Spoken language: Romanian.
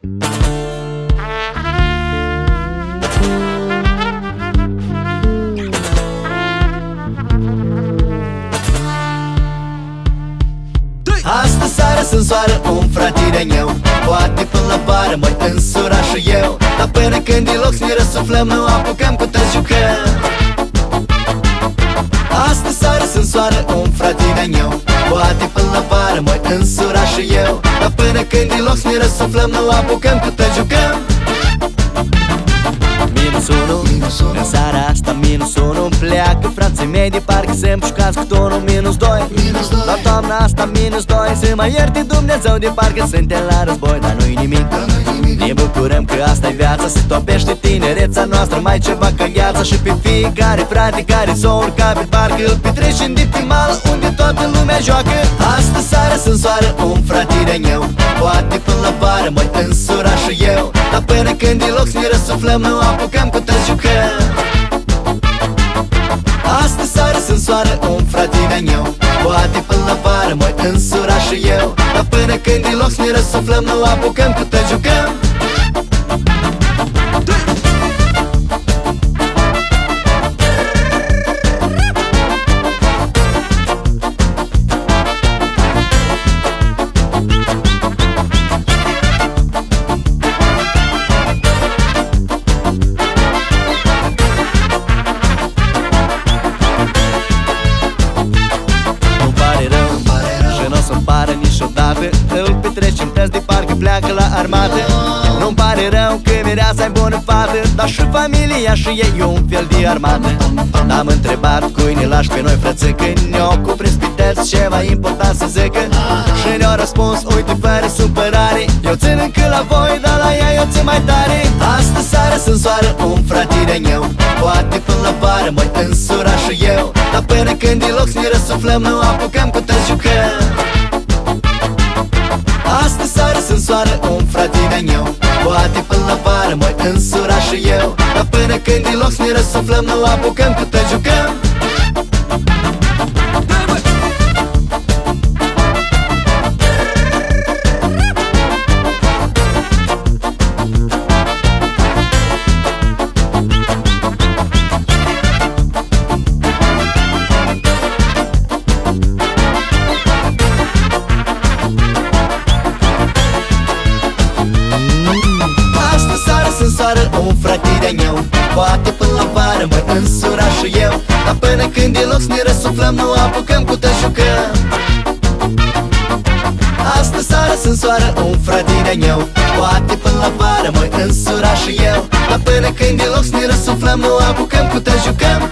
Astă seară sunt soară, un fratire meu. Poate până la vară mă însura și eu, dar până când e loc să ne răsuflăm, nu apucăm cu tăți jucăm. Astă seară sunt soară, un fratire meu. Poate până la vară mă însura și eu, dar până când e loc să ne răsuflăm, nu apucăm cu tăți jucăm. -1, în seara asta -1 pleacă frații mei de parcă se-mi jucați cu tonul -2. La toamna asta -2, să mă ierte Dumnezeu de parcă suntem la război. Dar nu-i nimic, ne bucurăm că asta-i viața, se topește tinereța noastră mai ceva ca gheața. Și pe fiecare frate care s-o urca pe parcă îl petrece în diptimală unde toată lumea joacă. Astă seară sunt soară, un fratire meu. Poate până la vară mă însura și eu, dar până când e loc să ne răsuflăm, nu apucăm cu tăți jucăm. Astă seară sunt soară, un fratire meu. Poate până la vară mă însura și eu, dar până când e loc să ne răsuflăm, nu apucăm cu tăți jucăm. Îl petrecem tăți de parcă pleacă la armată. Nu-mi pare rău că mireasa-i bună fată, dar și familia și ei e un fel de armată. N-am întrebat cui ne lași pe noi frățâcă, ne-o cuprins pe tăți ceva important să zică. Și ne-au răspuns, uite, fără supărare, eu țin încă la voi, dar la ea eu țin mai tare. Astă seară sunt soară, un fratire meu. Poate până la vară mă însura și eu, dar până când e loc să ne răsuflăm, nu apucăm cu tăți jucăm. Astă seară sunt soară, un fratire meu. Poate până la vară mă însura și eu, dar până când e loc să ne răsuflăm, nu apucăm cu tăți jucăm. Un fratire meu. Poate până la vară mă însura și eu, dar până când e loc să ne răsuflăm, nu apucăm cu tăți jucăm. Astă seară sunt soară, un fratire meu. Poate până la vară mă însura și eu, dar până când e loc să ne răsuflăm, nu apucăm cu tăți jucăm.